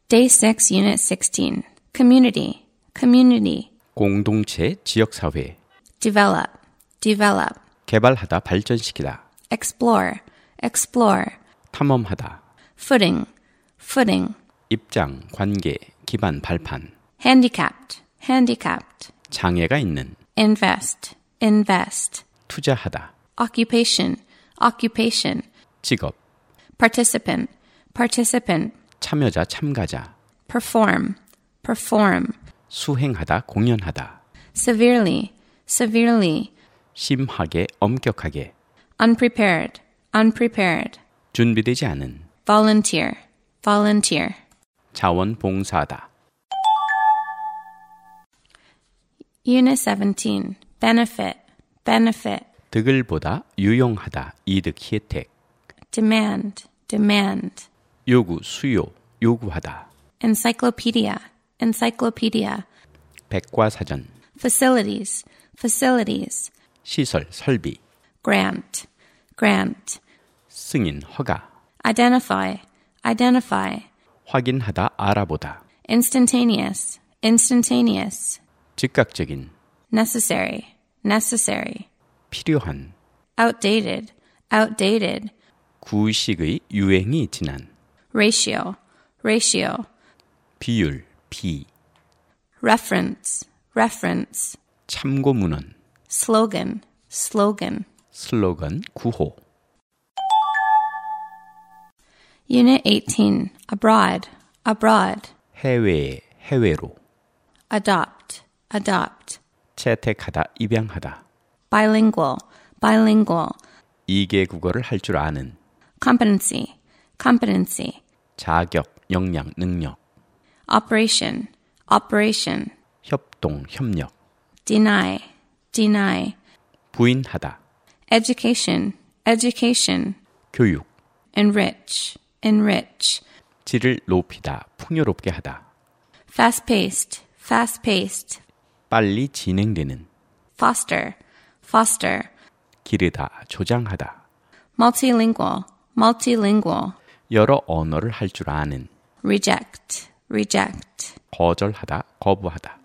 Day 6, Unit 16. Community, community. 공동체, 지역사회. Develop, develop. 개발하다, 발전시키다. Explore, explore. 탐험하다. Footing, footing. 입장, 관계, 기반, 발판. Handicapped, handicapped. 장애가 있는. Invest, invest. 투자하다. Occupation, occupation. 직업. Participant, participant. 참여자, 참가자. Perform, perform. 수행하다, 공연하다. Severely, severely. 심하게, 엄격하게. Unprepared, unprepared. 준비되지 않은. Volunteer, volunteer. 자원봉사하다. Unit 17. Benefit, benefit. 득을 보다, 유용하다, 이득, 혜택. Demand, demand. 요구, 수요, 요구하다. Encyclopedia, encyclopedia. 백과사전. Facilities, facilities. 시설, 설비. Grant, grant. 승인, 허가. Identify, identify. 확인하다, 알아보다. Instantaneous, instantaneous. 즉각적인. Necessary, necessary. 필요한. Outdated, outdated. 구식의 유행이 지난. Ratio, ratio. 비율, 비. Reference, reference. 참고문헌. Slogan, slogan. 슬로건, 구호. Unit 18. Abroad, abroad. 해외에, 해외로. Adopt, adopt. 채택하다, 입양하다. Bilingual, bilingual. 2개 국어를 할 줄 아는. Competency, competency. 자격, 역량, 능력. Operation, operation. 협동, 협력. Deny, deny. 부인하다. Education, education. 교육. Enrich, enrich. 질을 높이다, 풍요롭게 하다. Fast-paced, fast-paced. 빨리 진행되는. Foster, foster. 기르다, 조장하다. Multilingual, multilingual. 여러 언어를 할 줄 아는. Reject, reject. 거절하다, 거부하다.